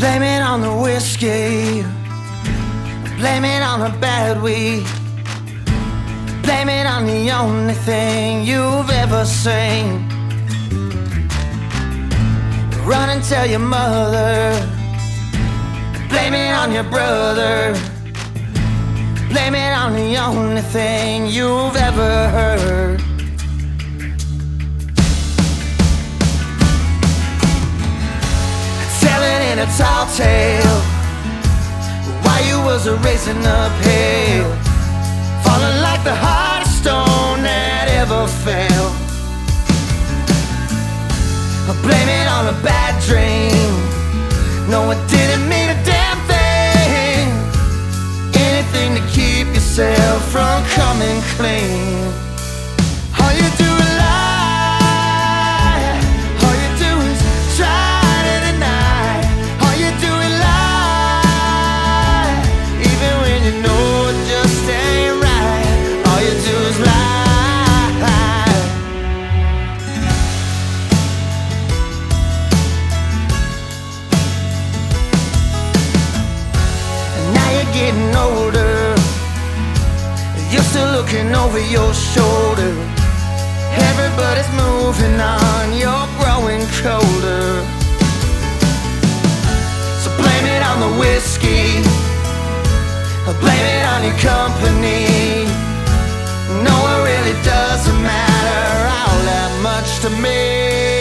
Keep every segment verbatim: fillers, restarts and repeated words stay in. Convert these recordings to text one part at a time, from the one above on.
Blame it on the whiskey, blame it on the bad weed, blame it on the only thing you've ever seen. Run and tell your mother, blame it on your brother, blame it on the only thing you've ever heard. In a tall tale why you was a racing uphill, falling like the hardest stone that ever fell. Blame it on a bad dream, no it didn't mean a damn thing. Anything to keep yourself from coming clean. All you do is lie, all you do is try. Getting older, you're still looking over your shoulder. Everybody's moving on, you're growing colder. So blame it on the whiskey, blame it on your company. No, it really doesn't matter all that much to me.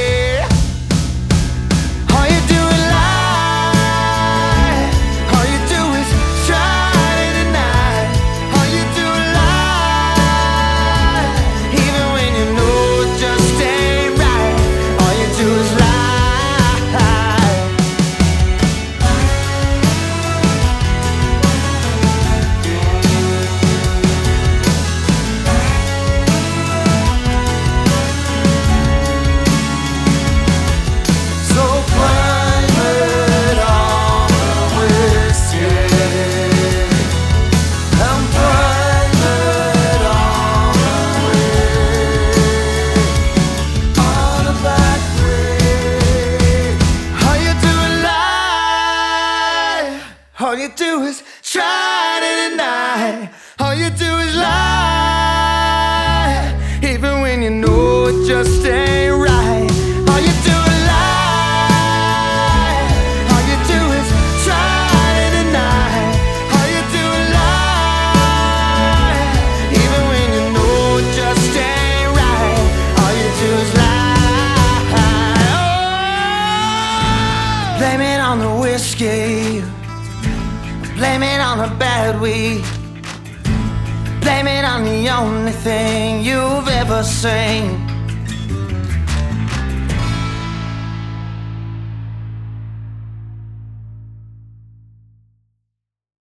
All you do is try to deny, all you do is lie, even when you know it just ain't right. All you do is lie, all you do is try to deny, all you do is lie, even when you know it just ain't right. All you do is lie. Oh, blame it on the whiskey, blame it on the bad weed, blame it on the only thing you've ever seen.